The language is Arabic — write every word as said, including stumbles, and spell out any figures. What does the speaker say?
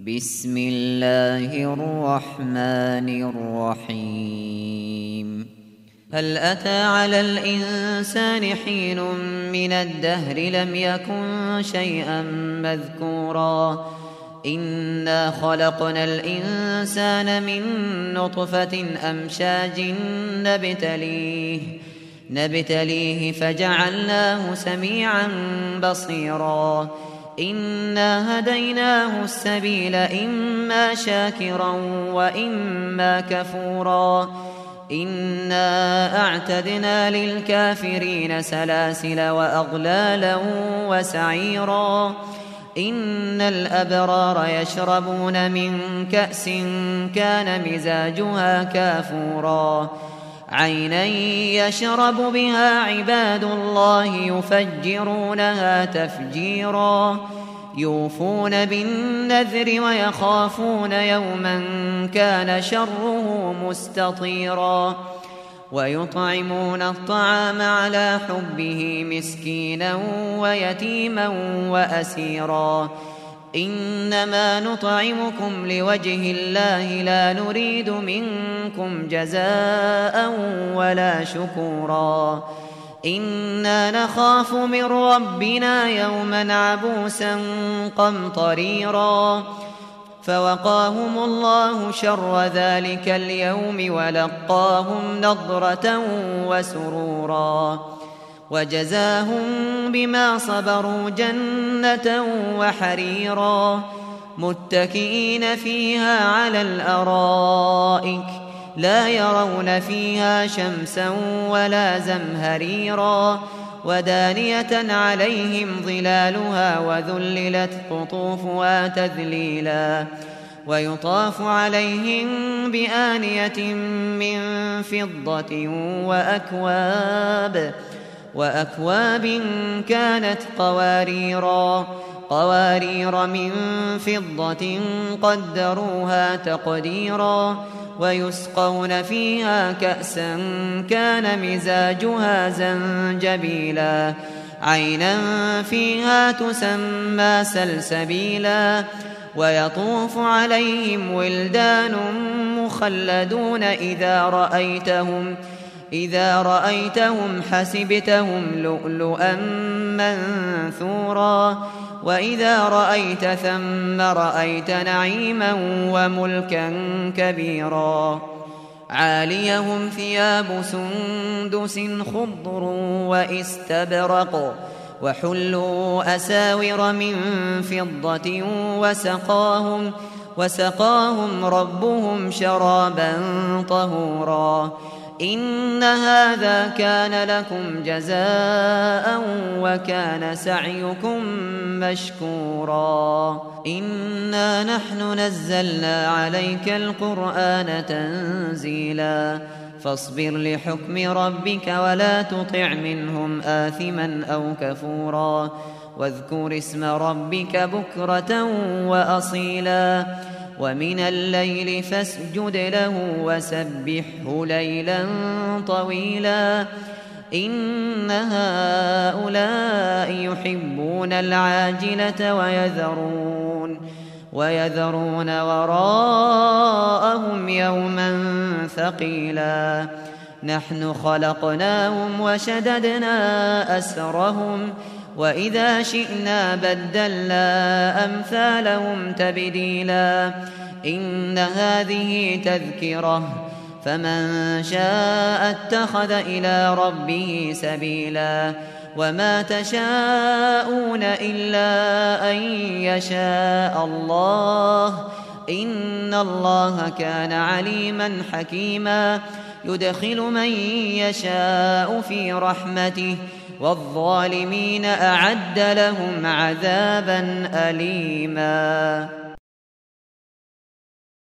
بسم الله الرحمن الرحيم هل أتى على الإنسان حين من الدهر لم يكن شيئا مذكورا إنا خلقنا الإنسان من نطفة أمشاج نبتليه نبتليه فجعلناه سميعا بصيرا إنا هديناه السبيل إما شاكرا وإما كفورا إنا أعتدنا للكافرين سلاسل وأغلالا وسعيرا إن الأبرار يشربون من كأس كان مزاجها كافورا عينا يشرب بها عباد الله يفجرونها تفجيرا يوفون بالنذر ويخافون يوما كان شره مستطيرا ويطعمون الطعام على حبه مسكينا ويتيما وأسيرا إنما نطعمكم لوجه الله لا نريد منكم جزاء ولا شكورا إنا نخاف من ربنا يوما عبوسا قمطريرا فوقاهم الله شر ذلك اليوم ولقاهم نضرة وسرورا وجزاهم بما صبروا جنة وحريرا متكئين فيها على الأرائك لا يرون فيها شمسا ولا زمهريرا ودانية عليهم ظلالها وذللت قطوفها تذليلا ويطاف عليهم بآنية من فضة وأكواب وأكواب كانت قواريرا قوارير من فضة قدروها تقديرا ويسقون فيها كأسا كان مزاجها زنجبيلا عينا فيها تسمى سلسبيلا ويطوف عليهم ولدان مخلدون إذا رأيتهم إذا رأيتهم حسبتهم لؤلؤا منثورا وإذا رأيت ثم رأيت نعيما وملكا كبيرا عاليهم ثياب سندس خضر وإستبرق وحلوا أساور من فضة وسقاهم وسقاهم ربهم شرابا طهورا إن هذا كان لكم جزاء وكان سعيكم مشكورا إنا نحن نزلنا عليك القرآن تنزيلا فاصبر لحكم ربك ولا تطع منهم آثما أو كفورا واذكر اسم ربك بكرة وأصيلا ومن الليل فاسجد له وسبحه ليلا طويلا إن هؤلاء يحبون العاجلة ويذرون ويذرون وراءهم يوما ثقيلا نحن خلقناهم وشددنا أسرهم وإذا شئنا بدلنا أمثالهم تبديلا إن هذه تذكرة فمن شاء اتخذ إلى ربه سبيلا وما تشاءون إلا أن يشاء الله إن الله كان عليما حكيما يدخل من يشاء في رحمته والظالمين أعد لهم عذابا أليما.